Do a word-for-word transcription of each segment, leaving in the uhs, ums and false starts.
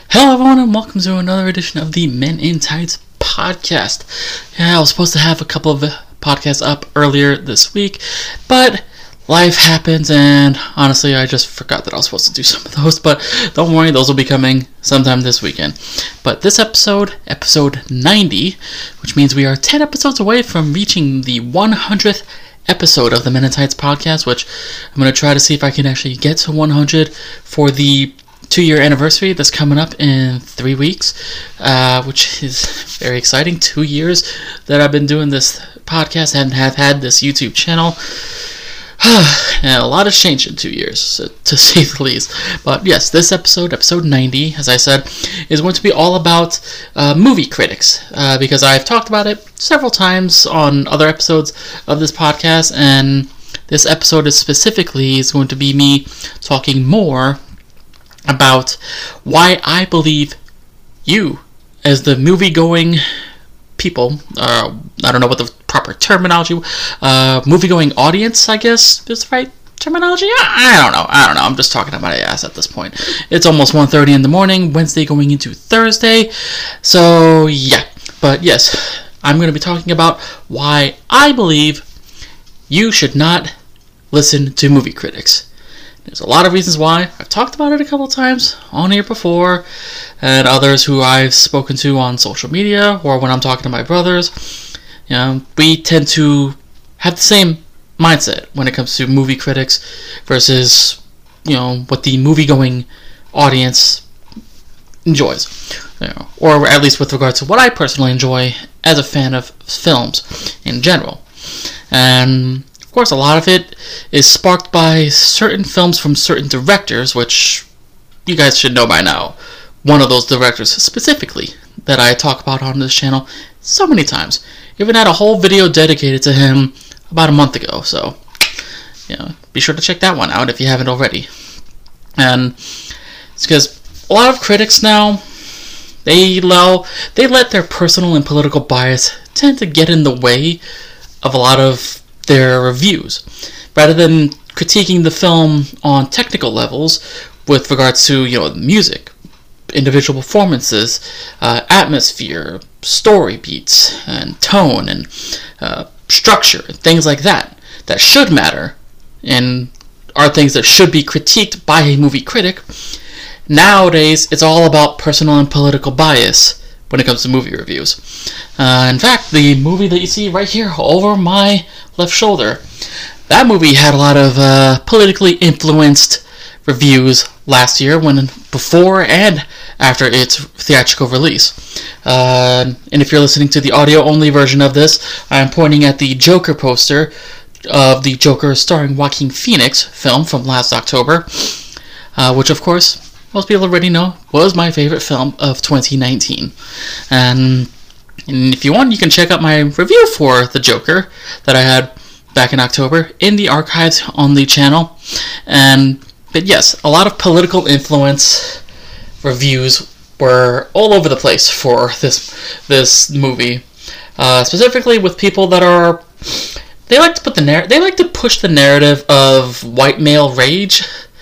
Hello everyone and welcome to another edition of the Men in Tights podcast. Yeah, I was supposed to have a couple of podcasts up earlier this week, but life happens and honestly I just forgot that I was supposed to do some of those, but don't worry, those will be coming sometime this weekend. But this episode, episode ninety, which means we are ten episodes away from reaching the one hundredth episode of the Men in Tights podcast, which I'm going to try to see if I can actually get to one hundred for the two-year anniversary that's coming up in three weeks, uh, which is very exciting. Two years that I've been doing this podcast and have had this YouTube channel. And a lot has changed in two years, to say the least. But yes, this episode, episode ninety, as I said, is going to be all about uh, movie critics, uh, because I've talked about it several times on other episodes of this podcast, and this episode is specifically is going to be me talking more about why I believe you, as the movie-going people, uh, I don't know what the proper terminology, uh, movie-going audience, I guess, is the right terminology? I, I don't know, I don't know, I'm just talking about my ass at this point. It's almost one thirty in the morning, Wednesday going into Thursday, so yeah, but yes, I'm going to be talking about why I believe you should not listen to movie critics. There's a lot of reasons why. I've talked about it a couple times on here before, and others who I've spoken to on social media or when I'm talking to my brothers. You know, we tend to have the same mindset when it comes to movie critics versus, you know, what the movie-going audience enjoys. You know, or at least with regard to what I personally enjoy as a fan of films in general. And of course, a lot of it is sparked by certain films from certain directors, which you guys should know by now. One of those directors specifically that I talk about on this channel so many times. Even had a whole video dedicated to him about a month ago, so you know, be sure to check that one out if you haven't already. And it's because a lot of critics now, they allow, they let their personal and political bias tend to get in the way of a lot of their reviews, rather than critiquing the film on technical levels with regards to, you know, music, individual performances, uh, atmosphere, story beats, and tone, and uh, structure, and things like that, that should matter, and are things that should be critiqued by a movie critic. Nowadays, it's all about personal and political bias when it comes to movie reviews. Uh, in fact, the movie that you see right here over my left shoulder, that movie had a lot of uh, politically influenced reviews last year, when before and after its theatrical release. Uh, and if you're listening to the audio-only version of this, I'm pointing at the Joker poster of the Joker starring Joaquin Phoenix film from last October, uh, which of course most people already know was my favorite film of twenty nineteen. And, and if you want, you can check out my review for The Joker that I had back in October in the archives on the channel. And but yes, a lot of political influence reviews were all over the place for this this movie, uh, specifically with people that are they like to put the narr- they like to push the narrative of white male rage.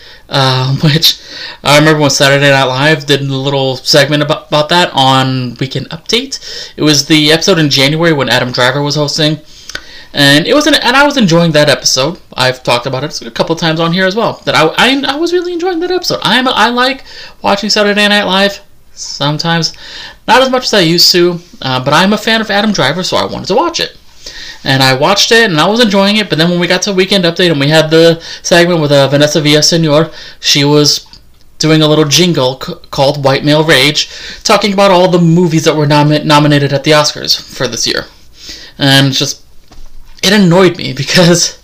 Uh, which I remember when Saturday Night Live did a little segment about, about that on Weekend Update. It was the episode in January when Adam Driver was hosting, and it was an, and I was enjoying that episode. I've talked about it a couple of times on here as well. That I I, I was really enjoying that episode. I am I like watching Saturday Night Live sometimes, not as much as I used to, uh, but I'm a fan of Adam Driver, so I wanted to watch it. And I watched it, and I was enjoying it, but then when we got to Weekend Update, and we had the segment with uh, Vanessa Villaseñor, she was doing a little jingle c- called White Male Rage, talking about all the movies that were nom- nominated at the Oscars for this year. And just, it annoyed me, because,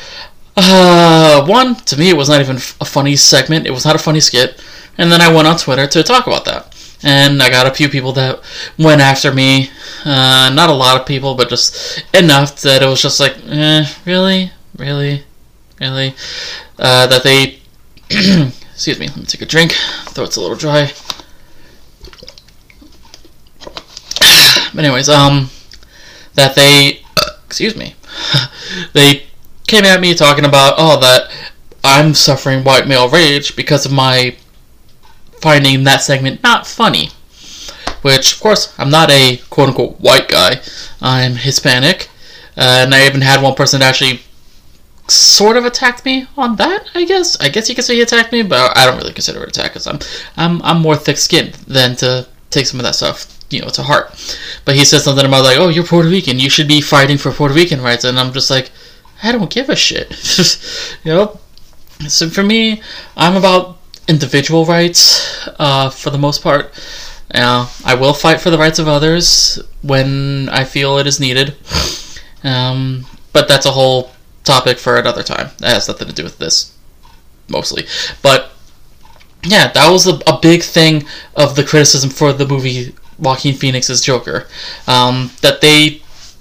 uh, one, to me, it was not even a funny segment, it was not a funny skit, and then I went on Twitter to talk about that. And I got a few people that went after me. Uh, not a lot of people, but just enough that it was just like, eh, really? Really? Really? Uh, that they... excuse me, let me take a drink. Throat's a little dry. But anyways, um... that they... excuse me. They came at me talking about, oh, that I'm suffering white male rage because of my finding that segment not funny. Which, of course, I'm not a quote-unquote white guy. I'm Hispanic. Uh, and I even had one person actually sort of attacked me on that, I guess. I guess you could say he attacked me, but I don't really consider it attack because I'm, I'm, I'm more thick-skinned than to take some of that stuff, you know, to heart. But he said something about like, oh, you're Puerto Rican, you should be fighting for Puerto Rican rights. And I'm just like, I don't give a shit. You know? So for me, I'm about individual rights uh, for the most part. Uh, I will fight for the rights of others when I feel it is needed. Um, but that's a whole topic for another time. That has nothing to do with this, mostly. But, yeah, that was a, a big thing of the criticism for the movie Joaquin Phoenix's Joker. Um, that they...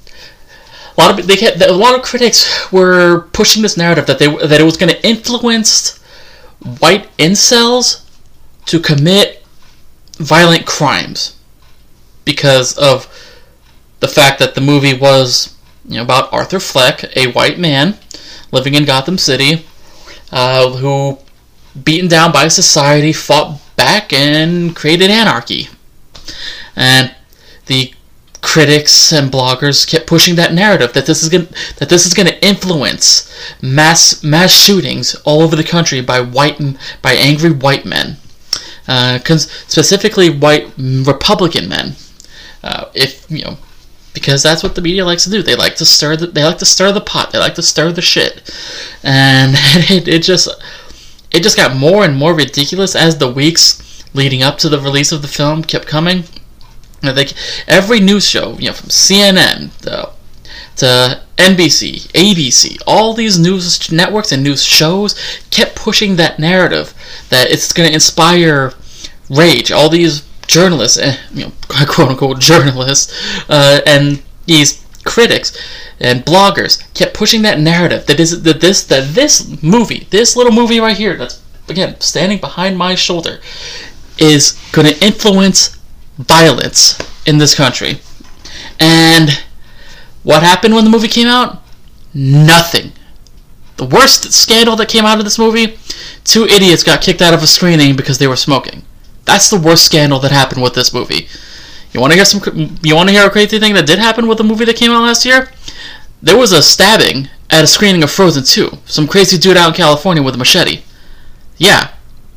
A lot of they kept, a lot of critics were pushing this narrative that they that it was going to influence white incels to commit violent crimes because of the fact that the movie was, you know, about Arthur Fleck, a white man living in Gotham City, uh, who, beaten down by society, fought back and created anarchy. And the critics and bloggers kept pushing that narrative that this is going that this is going to influence mass mass shootings all over the country by white by angry white men. Uh, specifically white Republican men, uh, if you know, because that's what the media likes to do. They like to stir the they like to stir the pot. They like to stir the shit, and it, it just it just got more and more ridiculous as the weeks leading up to the release of the film kept coming. You know, they, every news show, you know, from C N N to, to N B C, A B C, all these news networks and news shows kept pushing that narrative that it's going to inspire rage. All these journalists, you know, quote unquote journalists, uh, and these critics and bloggers kept pushing that narrative that is that this that this movie, this little movie right here, that's again standing behind my shoulder, is going to influence violence in this country. And what happened when the movie came out? Nothing. The worst scandal that came out of this movie, two idiots got kicked out of a screening because they were smoking. That's the worst scandal that happened with this movie. You want to hear some? You want to hear a crazy thing that did happen with the movie that came out last year? There was a stabbing at a screening of Frozen two. Some crazy dude out in California with a machete. Yeah.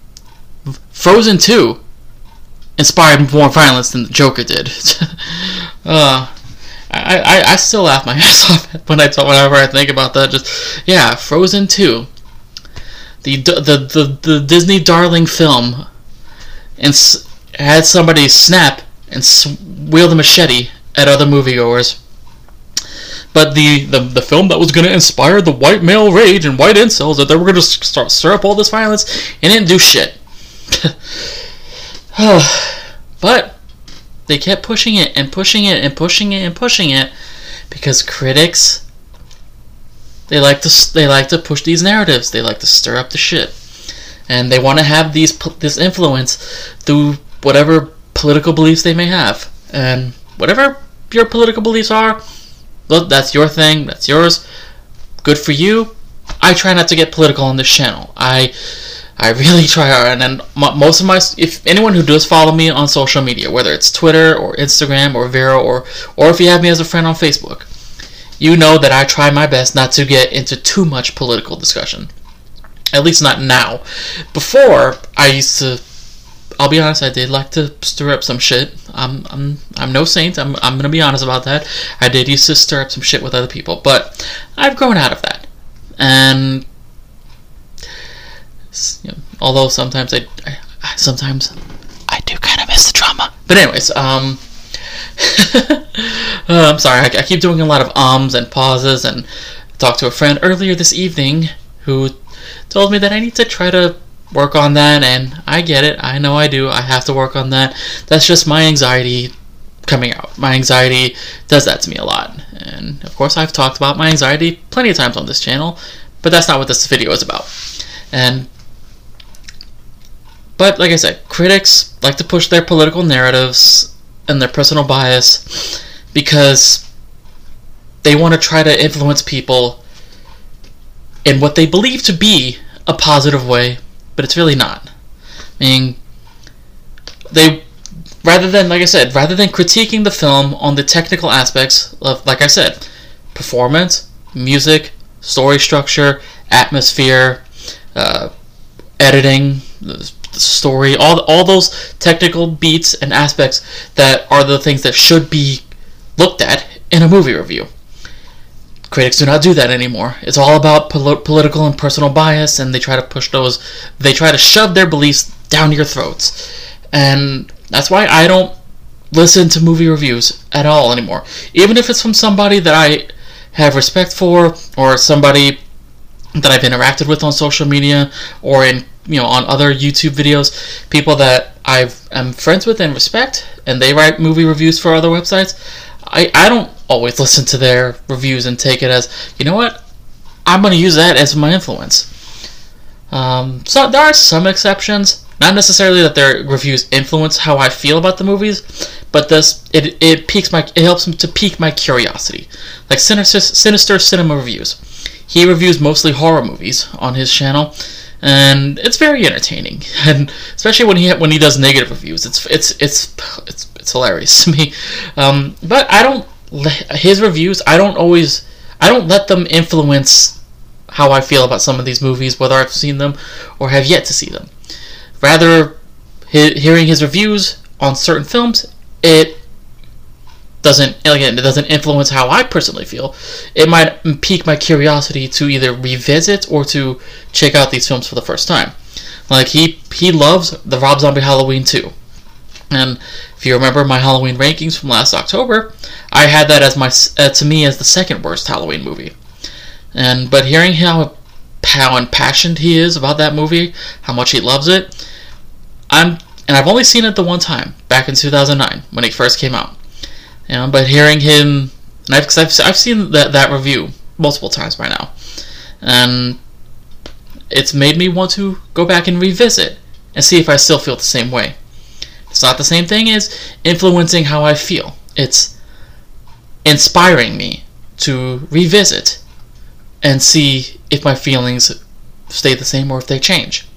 Frozen two inspired more violence than the Joker did. uh, I, I I still laugh my ass off when I whenever I think about that. Just yeah, Frozen two, the the the the Disney darling film, and s- had somebody snap and s- wield a machete at other moviegoers. But the, the, the film that was going to inspire the white male rage and white incels, that they were going to start stir up all this violence, it didn't do shit. But they kept pushing it and pushing it and pushing it and pushing it because critics, they like to they like to push these narratives. They like to stir up the shit, and they want to have these this influence through whatever political beliefs they may have. And whatever your political beliefs are, look, that's your thing. That's yours. Good for you. I try not to get political on this channel. I I really try hard, and then most of my, if anyone who does follow me on social media, whether it's Twitter or Instagram or Vero, or or if you have me as a friend on Facebook, you know that I try my best not to get into too much political discussion. At least not now. Before, I used to, I'll be honest, I did like to stir up some shit. I'm I'm I'm no saint. I'm I'm gonna be honest about that. I did used to stir up some shit with other people, but I've grown out of that. And you know, although sometimes I, I sometimes I do kind of miss the drama. But anyways, um, uh, I'm sorry. I, I keep doing a lot of ums and pauses. And I talked to a friend earlier this evening who told me that I need to try to work on that, and I get it. I know I do. I have to work on that. That's just my anxiety coming out. My anxiety does that to me a lot. And of course, I've talked about my anxiety plenty of times on this channel, but that's not what this video is about. And But, like I said, critics like to push their political narratives and their personal bias because they want to try to influence people in what they believe to be a positive way, but it's really not. I mean, they rather than, like I said, rather than critiquing the film on the technical aspects of, like I said, performance, music, story structure, atmosphere, uh, editing, the story, all all those technical beats and aspects that are the things that should be looked at in a movie review. Critics do not do that anymore. It's all about pol- political and personal bias, and they try to push those, they try to shove their beliefs down your throats. And that's why I don't listen to movie reviews at all anymore. Even if it's from somebody that I have respect for, or somebody that I've interacted with on social media, or in, you know, on other YouTube videos, people that I am friends with and respect, and they write movie reviews for other websites. I, I don't always listen to their reviews and take it as, you know what, I'm going to use that as my influence. Um, so there are some exceptions. Not necessarily that their reviews influence how I feel about the movies, but this it it piques my it helps to pique my curiosity. Like Sinister, Sinister Cinema Reviews. He reviews mostly horror movies on his channel, and it's very entertaining. And especially when he when he does negative reviews, it's it's it's it's it's hilarious to me. Um, but I don't his reviews. I don't always I don't let them influence how I feel about some of these movies, whether I've seen them or have yet to see them. Rather, he, hearing his reviews on certain films, it doesn't, again, it doesn't influence how I personally feel. It might pique my curiosity to either revisit or to check out these films for the first time. Like, he he loves the Rob Zombie Halloween two. And if you remember my Halloween rankings from last October, I had that as my uh, to me as the second worst Halloween movie. And but hearing how how impassioned he is about that movie, how much he loves it, I'm and I've only seen it the one time back in two thousand nine when it first came out. You know, but hearing him, and I've cause I've, I've seen that that review multiple times by now, and it's made me want to go back and revisit and see if I still feel the same way. It's not the same thing as influencing how I feel. It's inspiring me to revisit and see if my feelings stay the same or if they change.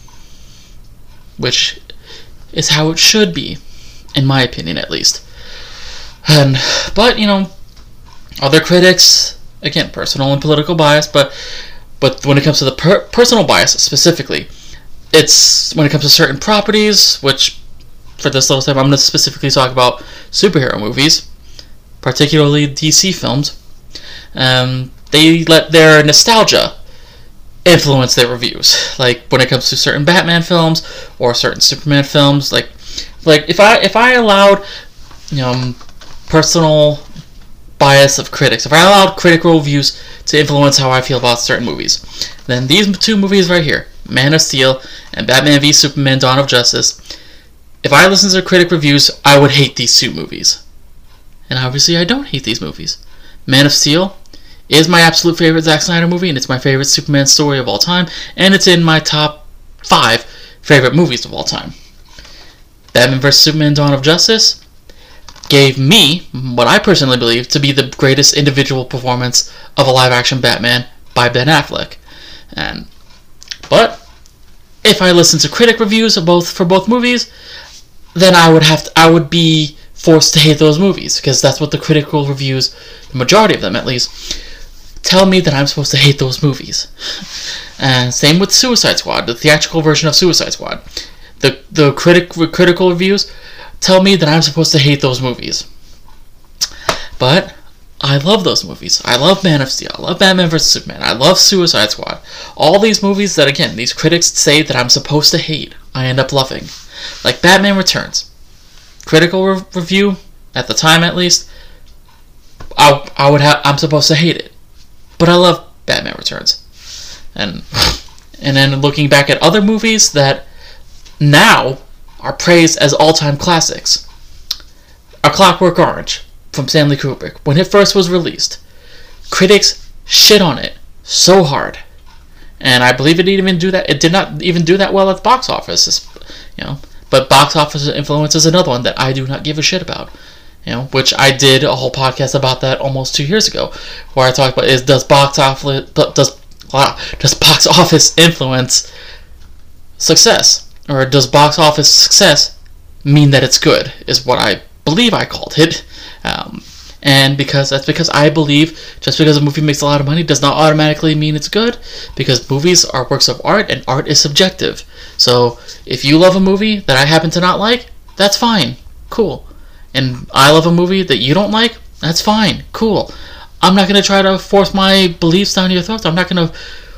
Which is how it should be, in my opinion at least. And but, you know, other critics, again, personal and political bias, but but when it comes to the per- personal bias specifically, it's when it comes to certain properties, which for this little time I'm going to specifically talk about superhero movies, particularly D C films. Um, they let their nostalgia influence their reviews. Like when it comes to certain Batman films or certain Superman films, like like if I if I allowed, you know, personal bias of critics, if I allowed critical reviews to influence how I feel about certain movies, then these two movies right here, Man of Steel and Batman v Superman: Dawn of Justice, if I listened to critic reviews, I would hate these two movies. And obviously I don't hate these movies. Man of Steel is my absolute favorite Zack Snyder movie, and it's my favorite Superman story of all time, and it's in my top five favorite movies of all time. Batman v Superman: Dawn of Justice gave me what I personally believe to be the greatest individual performance of a live-action Batman by Ben Affleck. And but if I listened to critic reviews of both for both movies, then I would have to, I would be forced to hate those movies, because that's what the critical reviews, the majority of them at least, tell me that I'm supposed to hate those movies. And same with Suicide Squad, the theatrical version of Suicide Squad. The the critic critical reviews tell me that I'm supposed to hate those movies. But I love those movies. I love Man of Steel. I love Batman v Superman. I love Suicide Squad. All these movies that, again, these critics say that I'm supposed to hate, I end up loving. Like Batman Returns. Critical re- review, at the time at least, I, I would have, I'm supposed to hate it. But I love Batman Returns. And and then looking back at other movies that now are praised as all-time classics. A Clockwork Orange from Stanley Kubrick. When it first was released, critics shit on it so hard. And I believe it didn't even do that. It did not even do that well at the box office. You know, but box office influence is another one that I do not give a shit about. You know, which I did a whole podcast about that almost two years ago, where I talked about is does box office does wow, does box office influence success, or does box office success mean that it's good, is what I believe I called it. Um, and because that's because I believe just because a movie makes a lot of money does not automatically mean it's good, because movies are works of art and art is subjective. So if you love a movie that I happen to not like, that's fine, cool. And I love a movie that you don't like, that's fine, cool. I'm not going to try to force my beliefs down your throat. I'm not going to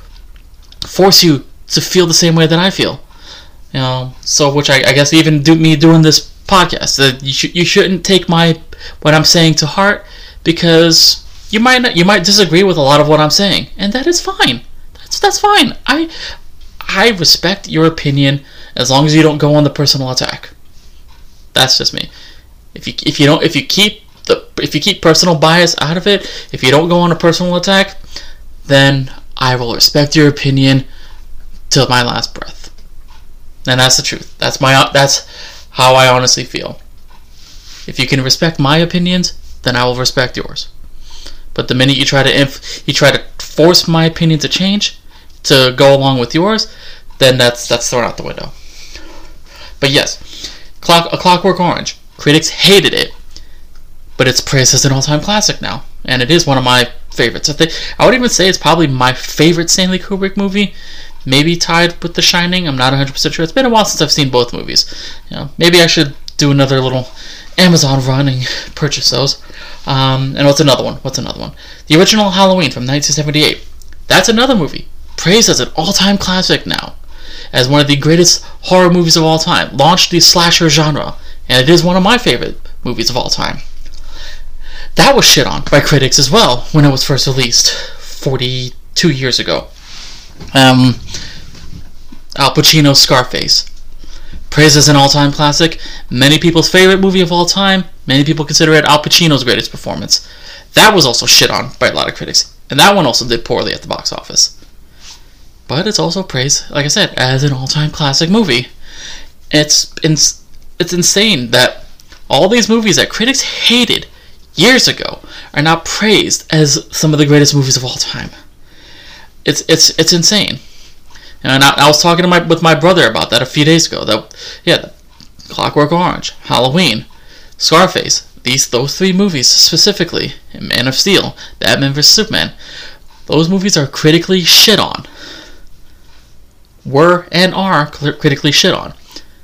force you to feel the same way that I feel. You know, so which I, I guess even do me doing this podcast, that you should you shouldn't take my what I'm saying to heart, because you might not, you might disagree with a lot of what I'm saying, and that is fine. That's that's fine. I I respect your opinion as long as you don't go on the personal attack. That's just me. If you if you don't if you keep the if you keep personal bias out of it, if you don't go on a personal attack, then I will respect your opinion till my last breath. And that's the truth. That's my that's how I honestly feel. If you can respect my opinions, then I will respect yours. But the minute you try to inf- you try to force my opinion to change, to go along with yours, then that's that's thrown out the window. But yes, Clock, A Clockwork Orange. Critics hated it, but it's praised as an all-time classic now, and it is one of my favorites. I think I would even say it's probably my favorite Stanley Kubrick movie. Maybe tied with The Shining. I'm not one hundred percent sure. It's been a while since I've seen both movies. You know, maybe I should do another little Amazon run and purchase those. Um, and what's another one? What's another one? The original Halloween from nineteen seventy-eight. That's another movie praised as an all-time classic now, as one of the greatest horror movies of all time. Launched the slasher genre, and it is one of my favorite movies of all time. That was shit on by critics as well when it was first released forty-two years ago. Um, Al Pacino's Scarface. Praised as an all-time classic. Many people's favorite movie of all time. Many people consider it Al Pacino's greatest performance. That was also shit on by a lot of critics. And that one also did poorly at the box office. But it's also praised, like I said, as an all-time classic movie. It's, it's, it's insane that all these movies that critics hated years ago are now praised as some of the greatest movies of all time. It's it's it's insane, and I, I was talking to my with my brother about that a few days ago. That yeah, Clockwork Orange, Halloween, Scarface. These those three movies specifically, and Man of Steel, Batman versus Superman. Those movies are critically shit on. Were and are critically shit on.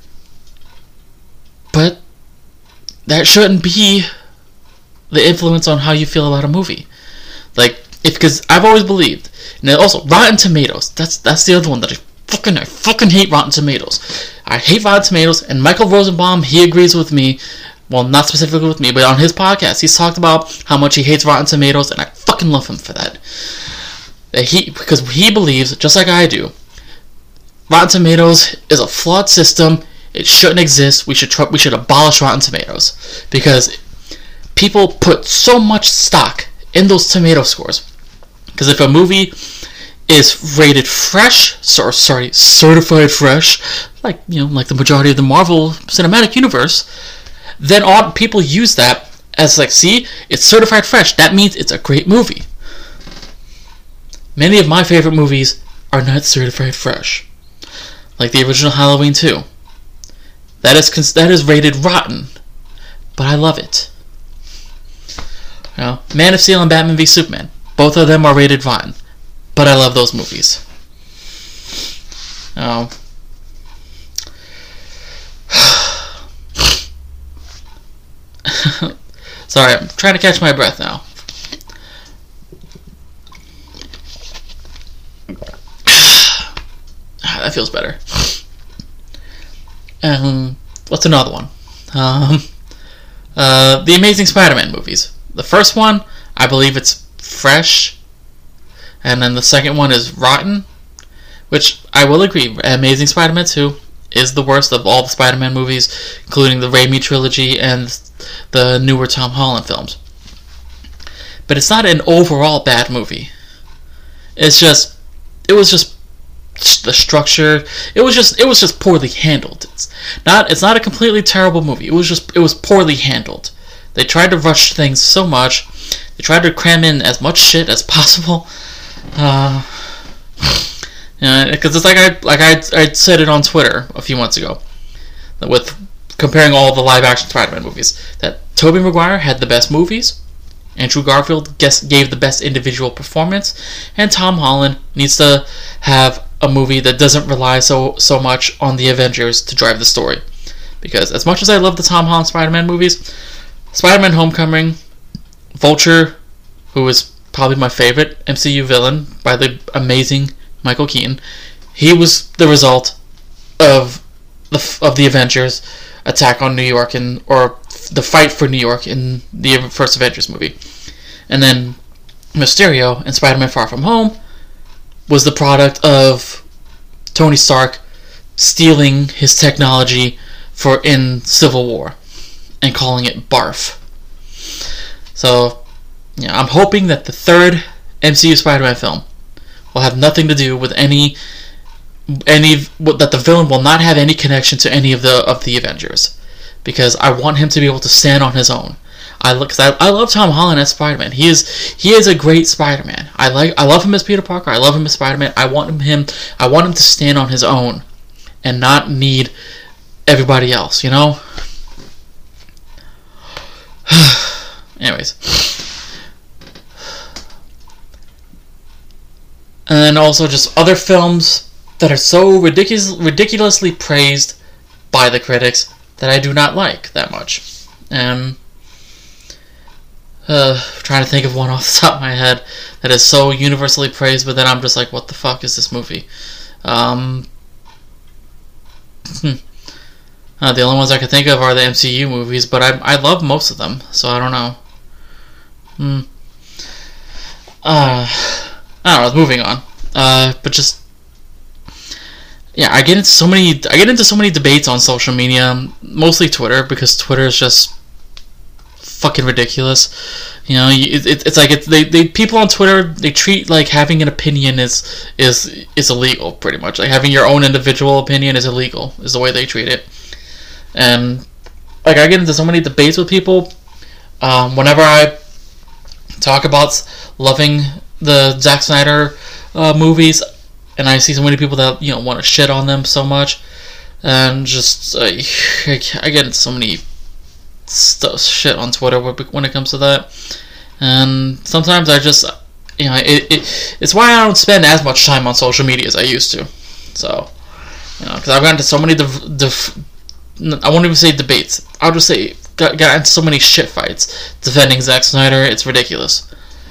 But that shouldn't be the influence on how you feel about a movie. Like, if because I've always believed. And also, Rotten Tomatoes. That's that's the other one that I fucking I fucking hate Rotten Tomatoes. I hate Rotten Tomatoes, and Michael Rosenbaum, he agrees with me. Well, not specifically with me, but on his podcast, he's talked about how much he hates Rotten Tomatoes, and I fucking love him for that. That he because he believes, just like I do, Rotten Tomatoes is a flawed system. It shouldn't exist. We should tr- we should abolish Rotten Tomatoes, because people put so much stock in those tomato scores. Because if a movie is rated fresh, or sorry, certified fresh, like you know, like the majority of the Marvel Cinematic Universe, then all people use that as like, see, it's certified fresh. That means it's a great movie. Many of my favorite movies are not certified fresh, like the original Halloween two. That is that is rated rotten, but I love it. You know, Man of Steel and Batman v Superman. Both of them are rated rotten, but I love those movies. Oh. Sorry, I'm trying to catch my breath now. That feels better. Um, what's another one? Um, uh, the Amazing Spider-Man movies. The first one, I believe it's fresh, and then the second one is rotten, which I will agree, Amazing Spider-Man two is the worst of all the Spider-Man movies, including the Raimi trilogy and the newer Tom Holland films. But it's not an overall bad movie. It's just, it was just the structure. It was just, it was just poorly handled. It's not, it's not a completely terrible movie. It was just, it was poorly handled. They tried to rush things so much. They tried to cram in as much shit as possible. Uh, you know, because it's like I like I I said it on Twitter a few months ago, with comparing all the live-action Spider-Man movies, that Tobey Maguire had the best movies, Andrew Garfield guess, gave the best individual performance, and Tom Holland needs to have a movie that doesn't rely so so much on the Avengers to drive the story. Because as much as I love the Tom Holland Spider-Man movies, Spider-Man Homecoming, Vulture, who is probably my favorite M C U villain by the amazing Michael Keaton, he was the result of the of the Avengers attack on New York and or the fight for New York in the first Avengers movie. And then Mysterio in Spider-Man Far From Home was the product of Tony Stark stealing his technology for in Civil War and calling it BARF. So, yeah, I'm hoping that the third M C U Spider-Man film will have nothing to do with any any that the villain will not have any connection to any of the of the Avengers, because I want him to be able to stand on his own. I look, cause I, I love Tom Holland as Spider-Man. He is he is a great Spider-Man. I like I love him as Peter Parker. I love him as Spider-Man. I want him I want him to stand on his own and not need everybody else, you know? Anyways. And then also just other films that are so ridiculous, ridiculously praised by the critics that I do not like that much. And uh, trying to think of one off the top of my head that is so universally praised, but then I'm just like, what the fuck is this movie? Um, hmm. uh, the only ones I can think of are the M C U movies, but I I love most of them, so I don't know. Hmm. Uh, I don't know. Moving on. Uh, but just yeah, I get into so many. I get into so many debates on social media, mostly Twitter, because Twitter is just fucking ridiculous. You know, it, it, it's like it's, they they people on Twitter, they treat like having an opinion is is is illegal, pretty much. Like having your own individual opinion is illegal, is the way they treat it. And like I get into so many debates with people. Um, whenever I talk about loving the Zack Snyder uh, movies, and I see so many people that, you know, want to shit on them so much, and just uh, I get into so many stuff, shit on Twitter when it comes to that. And sometimes I just, you know, it, it it's why I don't spend as much time on social media as I used to. So, you know, because I've gotten into so many def- def- I won't even say debates, I'll just say got, got into so many shit fights defending Zack Snyder. It's ridiculous.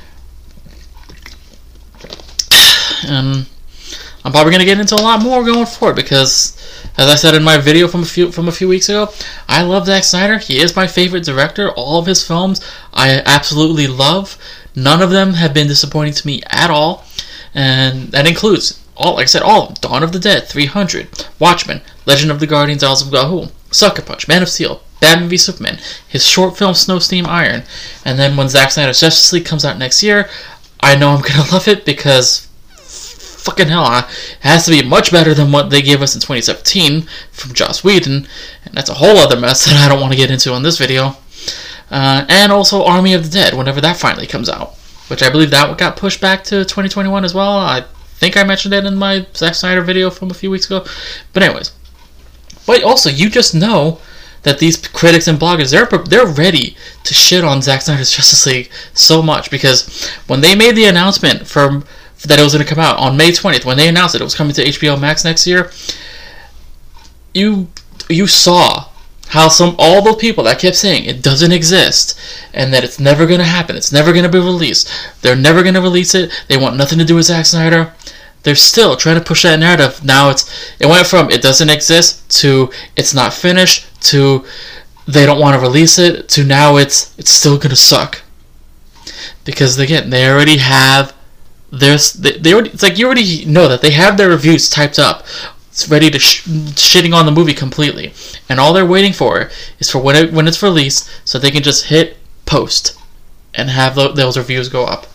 And I'm probably gonna get into a lot more going forward, because, as I said in my video from a few from a few weeks ago, I love Zack Snyder. He is my favorite director. All of his films I absolutely love. None of them have been disappointing to me at all, and that includes all, like I said, all of them: Dawn of the Dead, three hundred, Watchmen, Legend of the Guardians, Isles of Gahul, Sucker Punch, Man of Steel, Batman v Superman, his short film Snow Steam Iron, and then when Zack Snyder's Justice League comes out next year, I know I'm gonna love it, because fucking hell, it has to be much better than what they gave us in twenty seventeen from Joss Whedon, and that's a whole other mess that I don't want to get into on this video. Uh, and also Army of the Dead, whenever that finally comes out, which I believe that got pushed back to twenty twenty-one as well. I think I mentioned it in my Zack Snyder video from a few weeks ago. But anyways, but also you just know that these critics and bloggers, they're they're ready to shit on Zack Snyder's Justice League so much, because when they made the announcement for that it was going to come out on May twentieth, when they announced it, it was coming to H B O Max next year, you you saw how some all the people that kept saying it doesn't exist and that it's never going to happen, it's never going to be released, they're never going to release it, they want nothing to do with Zack Snyder, they're still trying to push that narrative. Now it's it went from it doesn't exist to it's not finished to they don't want to release it to now it's it's still going to suck, because again, they already have There's they, they already, it's like you already know that they have their reviews typed up. It's ready to sh- shitting on the movie completely, and all they're waiting for is for when it, when it's released, so they can just hit post and have the, those reviews go up.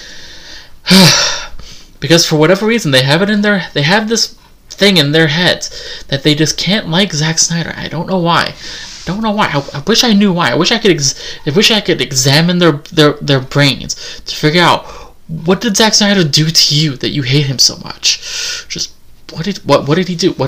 Because for whatever reason, they have it in their they have this thing in their heads that they just can't like Zack Snyder. I don't know why. I don't know why. I, I wish I knew why. I wish I could. Ex- I wish I could examine their their their brains to figure out, what did Zack Snyder do to you that you hate him so much? Just what did what what did he do? What did he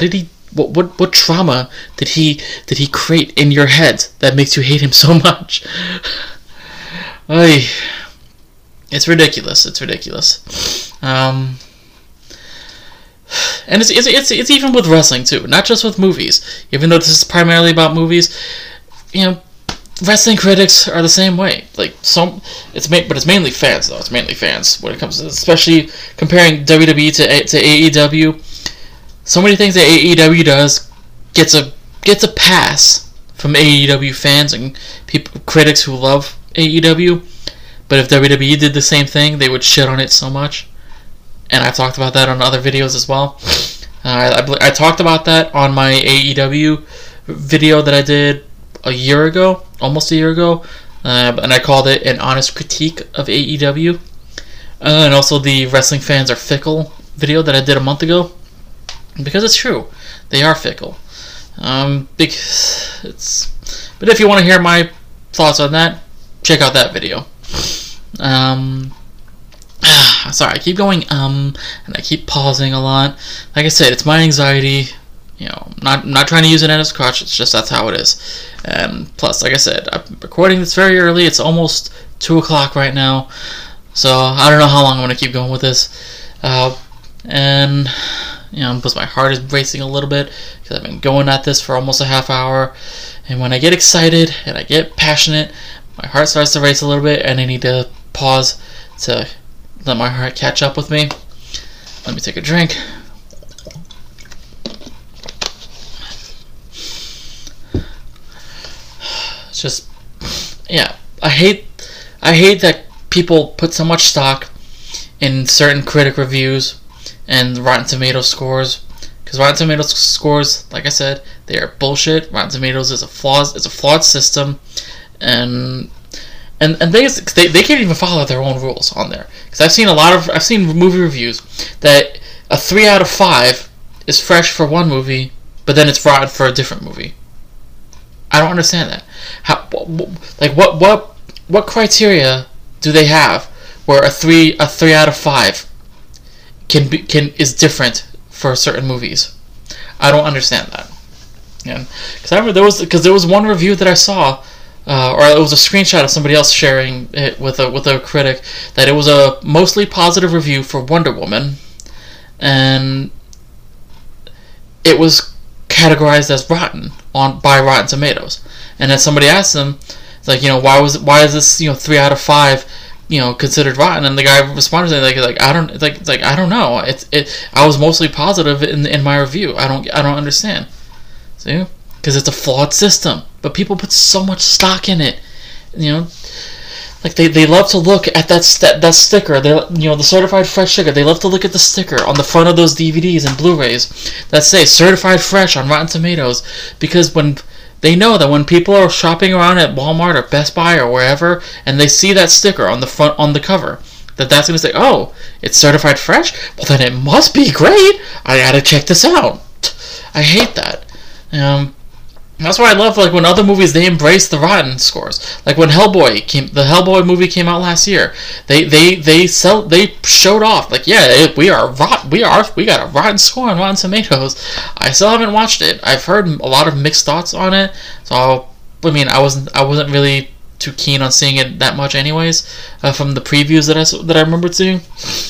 What what what trauma did he did he create in your head that makes you hate him so much? Ay, it's ridiculous. It's ridiculous. Um, and it's, it's it's it's even with wrestling too, not just with movies. Even though this is primarily about movies, you know, wrestling critics are the same way. Like some, it's ma- but it's mainly fans though. It's mainly fans when it comes to, especially comparing W W E to A- to A E W. So many things that A E W does gets a gets a pass from A E W fans and people critics who love A E W. But if W W E did the same thing, they would shit on it so much. And I've talked about that on other videos as well. Uh, I, I talked about that on my A E W video that I did a year ago, almost a year ago, uh, and I called it an honest critique of A E W. Uh, and also the wrestling fans are fickle video that I did a month ago, because it's true, they are fickle. Um, because it's, but if you want to hear my thoughts on that, check out that video. Um, sorry, I keep going um, and I keep pausing a lot. Like I said, it's my anxiety. You know, I'm not I'm not trying to use it as a crutch. It's just that's how it is. And plus, like I said, I'm recording this very early. It's almost two o'clock right now, so I don't know how long I'm gonna keep going with this. Uh, and you know, plus my heart is racing a little bit because I've been going at this for almost a half hour. And when I get excited and I get passionate, my heart starts to race a little bit, and I need to pause to let my heart catch up with me. Let me take a drink. It's just, yeah, I hate, I hate that people put so much stock in certain critic reviews and Rotten Tomatoes scores, because Rotten Tomatoes scores, like I said, they are bullshit. Rotten Tomatoes is a flawed, it's a flawed system, and and and they they they can't even follow their own rules on there. Because I've seen a lot of I've seen movie reviews that a three out of five is fresh for one movie, but then it's rotten for a different movie. I don't understand that. How, like what what what criteria do they have where a three a three out of five can be can is different for certain movies? I don't understand that. Yeah, because I remember there was because there was one review that I saw, uh, or it was a screenshot of somebody else sharing it with a with a critic, that it was a mostly positive review for Wonder Woman, and it was categorized as rotten on by Rotten Tomatoes. And then somebody asked them, it's like, you know, why was why is this, you know, three out of five, you know, considered rotten? And the guy responded like like I don't like it's like I don't know. It's it. I was mostly positive in in my review. I don't I don't understand. See, because it's a flawed system, but people put so much stock in it. You know, like they, they love to look at that st- that sticker. They you know the certified fresh sticker. They love to look at the sticker on the front of those D V Ds and Blu-rays that say certified fresh on Rotten Tomatoes, because when they know that when people are shopping around at Walmart or Best Buy or wherever, and they see that sticker on the front on the cover, that that's going to say, oh, it's certified fresh? Well, then it must be great. I gotta check this out. I hate that. Um, that's why I love, like, when other movies, they embrace the rotten scores. Like when Hellboy came, the Hellboy movie came out last year. They they they sell they showed off, like, yeah, it, we are rot we are we got a rotten score on Rotten Tomatoes. I still haven't watched it. I've heard a lot of mixed thoughts on it. So I'll, I mean, I wasn't I wasn't really too keen on seeing it that much, anyways, uh, from the previews that I that I remembered seeing.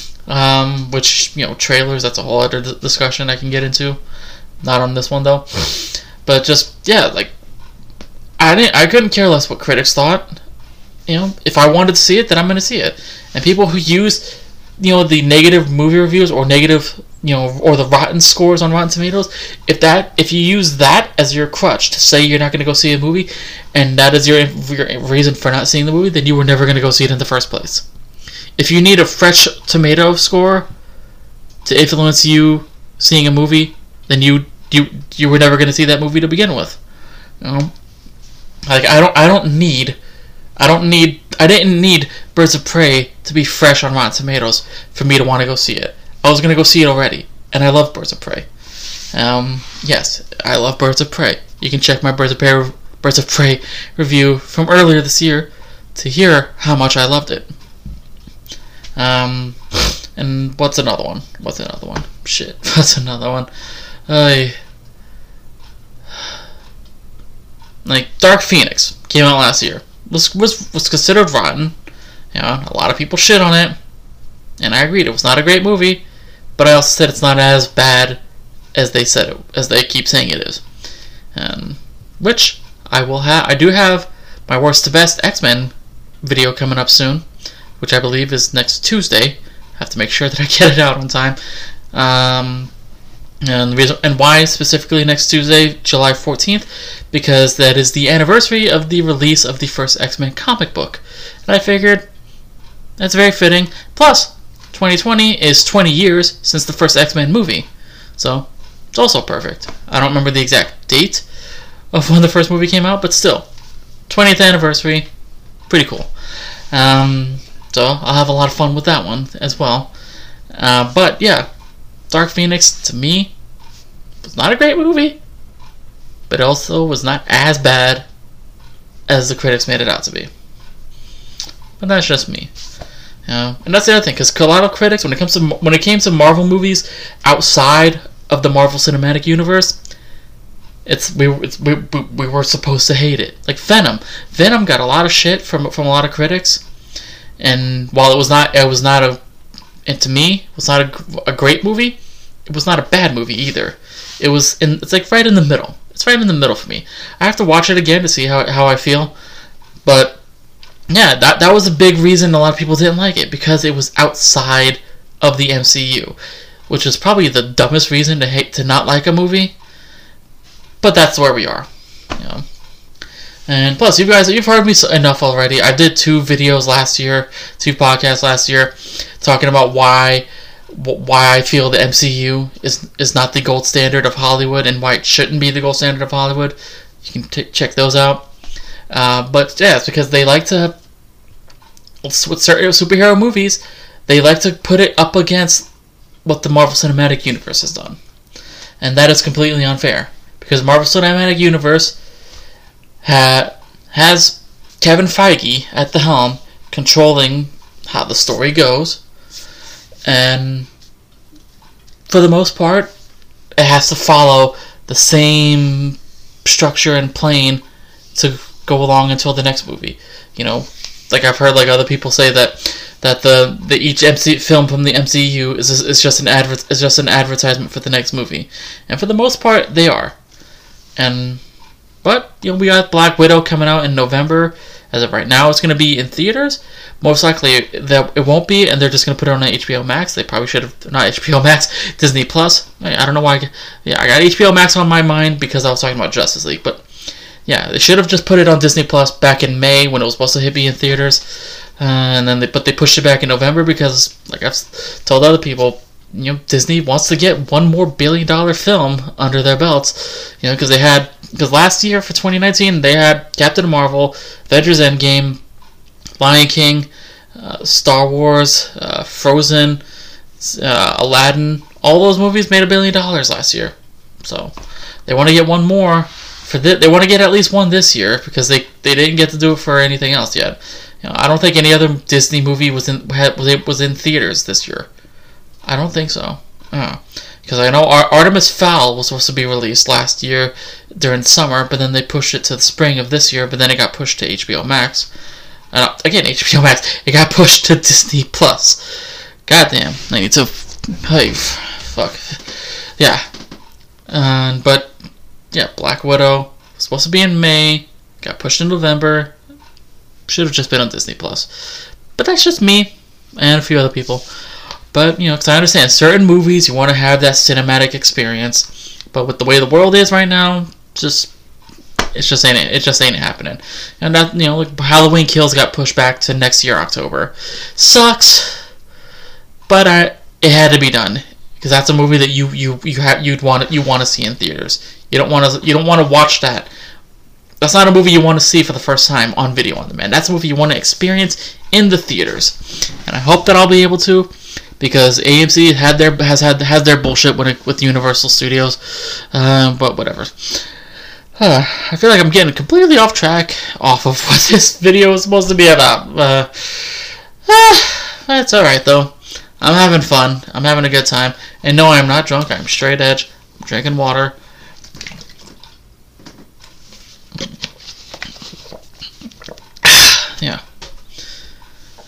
Um, which, you know, trailers, that's a whole other d- discussion I can get into. Not on this one though. But just, yeah, like, I didn't, I couldn't care less what critics thought. You know, if I wanted to see it, then I'm going to see it. And people who use, you know, the negative movie reviews or negative, you know, or the rotten scores on Rotten Tomatoes, if that, if you use that as your crutch to say you're not going to go see a movie, and that is your, your reason for not seeing the movie, then you were never going to go see it in the first place. If you need a fresh tomato score to influence you seeing a movie, then you you you were never going to see that movie to begin with. You know, like I don't I don't need I don't need I didn't need Birds of Prey to be fresh on Rotten Tomatoes for me to want to go see it. I was going to go see it already, and I love Birds of Prey. Um, yes, I love Birds of Prey. You can check my Birds of Prey Birds of Prey review from earlier this year to hear how much I loved it. Um, and what's another one? What's another one? Shit, what's another one? I, Dark Phoenix came out last year. Was was was considered rotten. You know, a lot of people shit on it, and I agreed. It was not a great movie, but I also said it's not as bad as they said it, as they keep saying it is. Um, which I will have. I do have my worst to best X-Men video coming up soon, which I believe is next Tuesday. I have to make sure that I get it out on time. Um, and the reason, and why specifically next Tuesday, July fourteenth, because that is the anniversary of the release of the first X-Men comic book, and I figured that's very fitting. Plus, twenty twenty is twenty years since the first X-Men movie, so it's also perfect. I don't remember the exact date of when the first movie came out, but still, twentieth anniversary, pretty cool. Um, so I'll have a lot of fun with that one as well. Uh, but yeah, Dark Phoenix, to me, was not a great movie, but also was not as bad as the critics made it out to be. But that's just me. You know? And that's the other thing, because a lot of critics, when it comes to when it came to Marvel movies outside of the Marvel Cinematic Universe, it's we it's, we, we we were supposed to hate it. Like Venom, Venom got a lot of shit from from a lot of critics, and while it was not it was not a and to me, it was not a, a great movie. It was not a bad movie either. It was in, it's like right in the middle. It's right in the middle for me. I have to watch it again to see how how I feel. But yeah, that that was a big reason a lot of people didn't like it, because it was outside of the M C U, which is probably the dumbest reason to hate to not like a movie. But that's where we are. You know. And plus, you guys, you've heard me enough already. I did two videos last year, two podcasts last year, talking about why why I feel the M C U is is not the gold standard of Hollywood, and why it shouldn't be the gold standard of Hollywood. You can t- check those out. Uh, but yeah, it's because they like to, with certain superhero movies, they like to put it up against what the Marvel Cinematic Universe has done. And that is completely unfair, because Marvel Cinematic Universe ha- has Kevin Feige at the helm, controlling how the story goes, and for the most part, it has to follow the same structure and plane to go along until the next movie. You know, like I've heard like other people say that that the, the each M C film from the M C U is is just an adver- is just an advertisement for the next movie, and for the most part, they are. And but you know, we got Black Widow coming out in November. As of right now, it's going to be in theaters. Most likely, that it won't be, and they're just going to put it on H B O Max. They probably should have not H B O Max, Disney Plus. I, I don't know why. I, yeah, I got H B O Max on my mind because I was talking about Justice League, but yeah, they should have just put it on Disney Plus back in May when it was supposed to hit be in theaters, uh, and then they but they pushed it back in November because, like I've told other people, you know, Disney wants to get one more billion dollar film under their belts, you know, because they had because last year for twenty nineteen they had Captain Marvel, Avengers Endgame, Lion King, uh, Star Wars, uh, Frozen, uh, Aladdin. All those movies made a billion dollars last year, so they want to get one more for this. They want to get at least one this year because they, they didn't get to do it for anything else yet. You know, I don't think any other Disney movie was in had, was was in theaters this year. I don't think so. Because I know Ar- Artemis Fowl was supposed to be released last year during summer, but then they pushed it to the spring of this year, but then it got pushed to H B O Max. Uh, again, H B O Max. It got pushed to Disney Plus. Goddamn. I need to... Hey, fuck. Yeah. Uh, but, yeah, Black Widow was supposed to be in May, got pushed in November. Should have just been on Disney Plus. But that's just me and a few other people. But, you know, because I understand certain movies, you want to have that cinematic experience. But with the way the world is right now, just it's just ain't it just ain't happening. And that, you know, like Halloween Kills got pushed back to next year October. Sucks, but I it had to be done because that's a movie that you you you have you'd want you want to see in theaters. You don't want to you don't want to watch that. That's not a movie you want to see for the first time on video on demand. That's a movie you want to experience in the theaters, and I hope that I'll be able to. Because A M C had their has had has their bullshit when it, with Universal Studios, uh, but whatever. Uh, I feel like I'm getting completely off track off of what this video is supposed to be about. Uh, uh, it's all right though. I'm having fun. I'm having a good time. And no, I'm not drunk. I'm straight edge. I'm drinking water.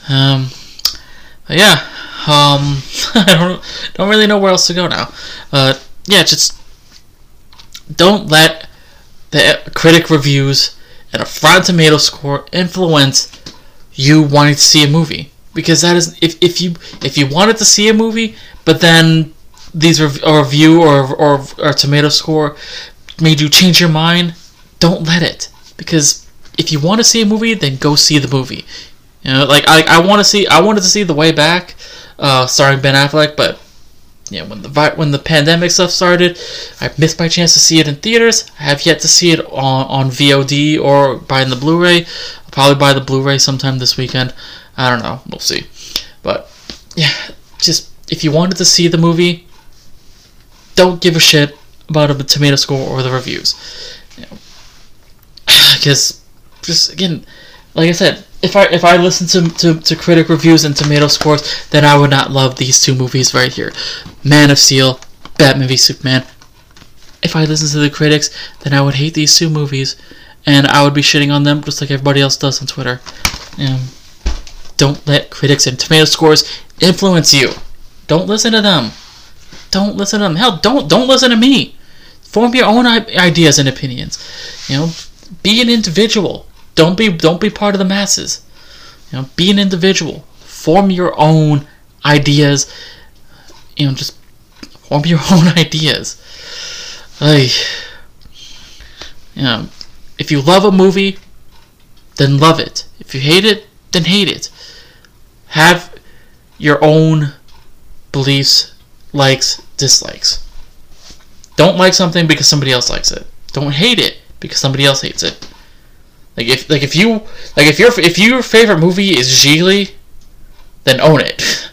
Um, but yeah, um, I don't don't really know where else to go now. Uh, yeah, just don't let the critic reviews and a Rotten Tomato score influence you wanting to see a movie, because that is if, if you if you wanted to see a movie, but then these rev- a review or or or a tomato score made you change your mind, don't let it. Because if you want to see a movie, then go see the movie. You know, like I I want to see I wanted to see The Way Back, uh, starring Ben Affleck, but yeah, when the when the pandemic stuff started, I missed my chance to see it in theaters. I have yet to see it on, on V O D or buying the Blu-ray. I'll probably buy the Blu-ray sometime this weekend. I don't know. We'll see. But yeah, just if you wanted to see the movie, don't give a shit about a tomato score or the reviews. You know, because just again, like I said, if I if I listened to, to to critic reviews and tomato scores, then I would not love these two movies right here, Man of Steel, Batman v Superman. If I listened to the critics, then I would hate these two movies, and I would be shitting on them just like everybody else does on Twitter. Um, don't let critics and tomato scores influence you. Don't listen to them. Don't listen to them. Hell, don't don't listen to me. Form your own ideas and opinions. You know, be an individual. Don't be don't be part of the masses. You know, be an individual. Form your own ideas. You know, just form your own ideas. Like, you know, if you love a movie, then love it. If you hate it, then hate it. Have your own beliefs, likes, dislikes. Don't like something because somebody else likes it. Don't hate it because somebody else hates it. Like if like if you like if your if your favorite movie is Gigli, then own it.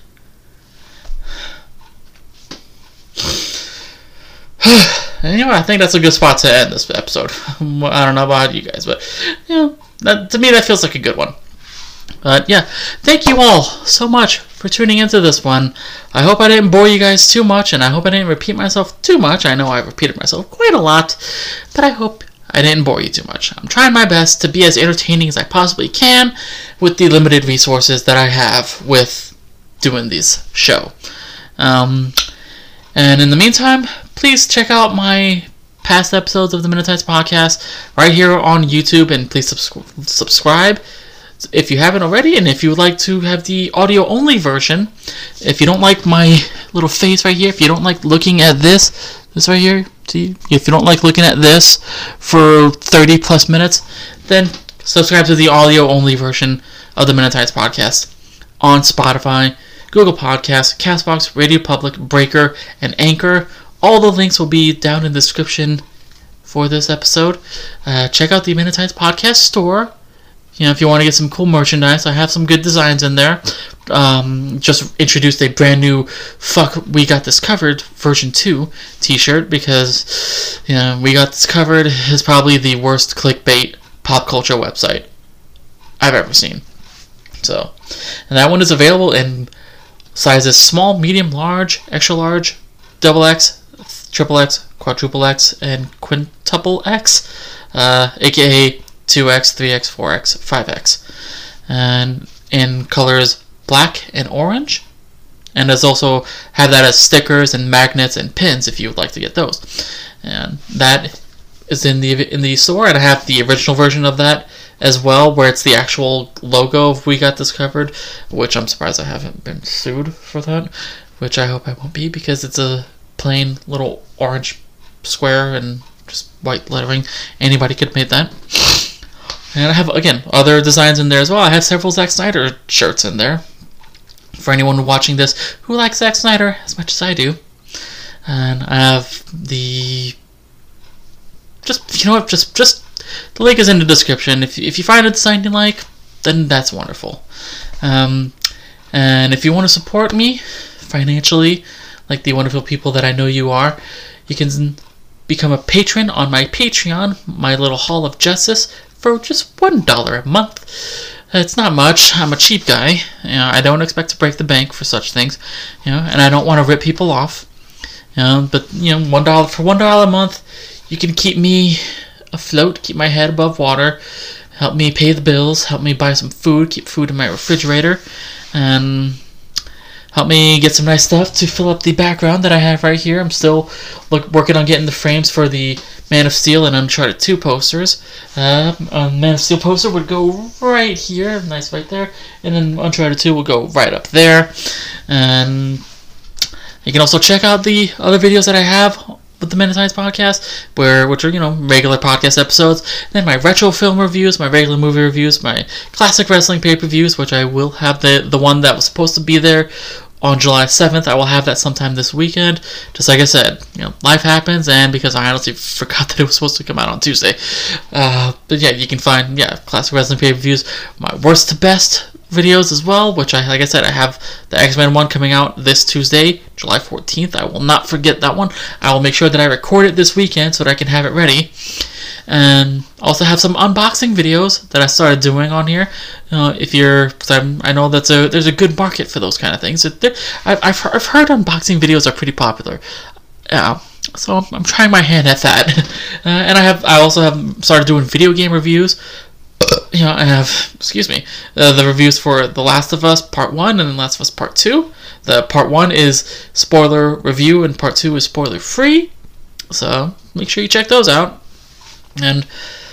Anyway, I think that's a good spot to end this episode. I don't know about you guys, but you know, that, to me that feels like a good one. But yeah, thank you all so much for tuning into this one. I hope I didn't bore you guys too much, and I hope I didn't repeat myself too much. I know I've repeated myself quite a lot, but I hope I didn't bore you too much. I'm trying my best to be as entertaining as I possibly can with the limited resources that I have with doing this show. Um, and in the meantime, please check out my past episodes of the Minutites podcast right here on YouTube, and please subs- subscribe if you haven't already. And if you would like to have the audio only version, if you don't like my little face right here, if you don't like looking at this, this right here, see, if you don't like looking at this for thirty plus minutes, then subscribe to the audio only version of the Minutites podcast on Spotify, Google Podcasts, Castbox, Radio Public, Breaker, and Anchor. All the links will be down in the description for this episode. Uh, check out the Minutites podcast store. You know, if you want to get some cool merchandise, I have some good designs in there. Um, just introduced a brand new "Fuck We Got This Covered" version two t-shirt, because, you know, We Got This Covered is probably the worst clickbait pop culture website I've ever seen. So, and that one is available in sizes small, medium, large, extra large, double X, triple X, quadruple X, and quintuple X, uh, aka two X, three X, four X, five X, and in colors black and orange. And there's also have that as stickers and magnets and pins if you would like to get those. And that is in the in the store, and I have the original version of that as well, where it's the actual logo of We Got This Covered, which I'm surprised I haven't been sued for that, which I hope I won't be, because it's a plain little orange square and just white lettering. Anybody could have made that. And I have, again, other designs in there as well. I have several Zack Snyder shirts in there for anyone watching this who likes Zack Snyder as much as I do. And I have the... Just, you know what, just, just... The link is in the description. If, if you find a design you like, then that's wonderful. Um, and if you want to support me financially, like the wonderful people that I know you are, you can become a patron on my Patreon, my little Hall of Justice, for just one dollar a month. It's not much. I'm a cheap guy. You know, I don't expect to break the bank for such things. You know, and I don't want to rip people off. You know, but you know, one dollar for one dollar a month, you can keep me afloat, keep my head above water, help me pay the bills, help me buy some food, keep food in my refrigerator, and help me get some nice stuff to fill up the background that I have right here. I'm still look, working on getting the frames for the Man of Steel and Uncharted two posters. Uh, a Man of Steel poster would go right here, nice right there, and then Uncharted two will go right up there. And you can also check out the other videos that I have with the Men in Tights podcast, where which are, you know, regular podcast episodes, then my retro film reviews, my regular movie reviews, my classic wrestling pay-per-views, which I will have the the one that was supposed to be there on July seventh. I will have that sometime this weekend. Just like I said, you know, life happens, and because I honestly forgot that it was supposed to come out on Tuesday. Uh, but yeah, you can find, yeah, classic wrestling pay-per-views, my worst to best videos as well, which I, like I said, I have the X-Men one coming out this Tuesday, July fourteenth. I will not forget that one. I will make sure that I record it this weekend so that I can have it ready. And also have some unboxing videos that I started doing on here. Uh, if you're, cause I'm, I know that's a there's a good market for those kind of things. I've I've I've heard unboxing videos are pretty popular. Yeah, so I'm, I'm trying my hand at that. Uh, and I have I also have started doing video game reviews. You know, I have, excuse me, uh, the reviews for The Last of Us Part one and The Last of Us Part two. The Part one is spoiler review and Part two is spoiler free. So make sure you check those out. And,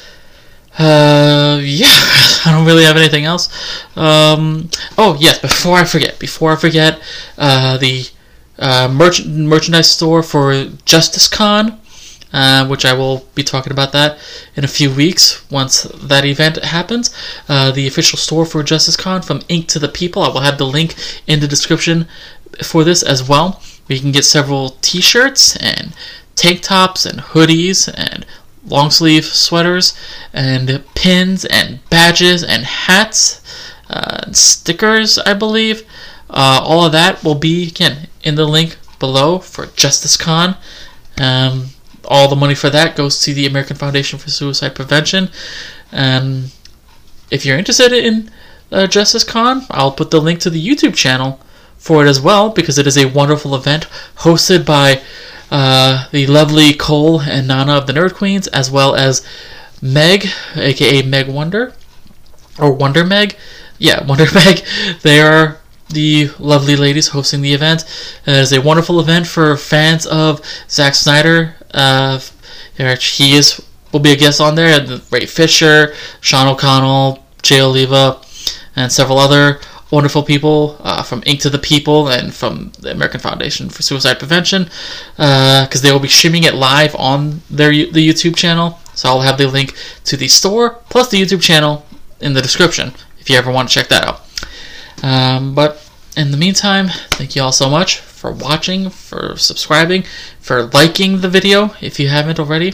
uh, yeah, I don't really have anything else. Um, oh, yes, before I forget, before I forget, uh, the uh, merch- merchandise store for JusticeCon, Uh, which I will be talking about that in a few weeks once that event happens. Uh, the official store for JusticeCon, From Ink to the People. I will have the link in the description for this as well. You can get several t-shirts and tank tops and hoodies and long sleeve sweaters and pins and badges and hats, uh, stickers, I believe. Uh, all of that will be, again, in the link below for JusticeCon. Um... All the money for that goes to the American Foundation for Suicide Prevention. And if you're interested in uh, JusticeCon, I'll put the link to the YouTube channel for it as well, because it is a wonderful event hosted by uh, the lovely Cole and Nana of the Nerd Queens, as well as Meg, aka Meg Wonder, or Wonder Meg. Yeah, Wonder Meg. They are the lovely ladies hosting the event. It is a wonderful event for fans of Zack Snyder. Uh, he is will be a guest on there, and Ray Fisher, Sean O'Connell, Jay Oliva, and several other wonderful people uh, from Ink to the People and from the American Foundation for Suicide Prevention, because uh, they will be streaming it live on their the YouTube channel. So I'll have the link to the store plus the YouTube channel in the description if you ever want to check that out. Um, but in the meantime, thank you all so much for watching, for subscribing, for liking the video if you haven't already.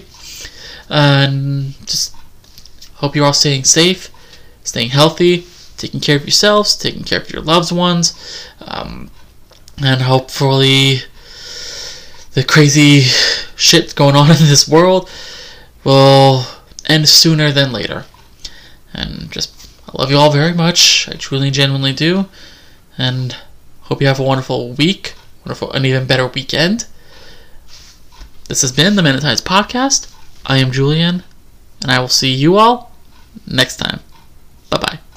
And just hope you're all staying safe, staying healthy, taking care of yourselves, taking care of your loved ones, um, and hopefully the crazy shit going on in this world will end sooner than later. And just, I love you all very much. I truly and genuinely do. And hope you have a wonderful week, wonderful, an even better weekend. This has been the Men in Tights podcast. I am Julian, and I will see you all next time. Bye-bye.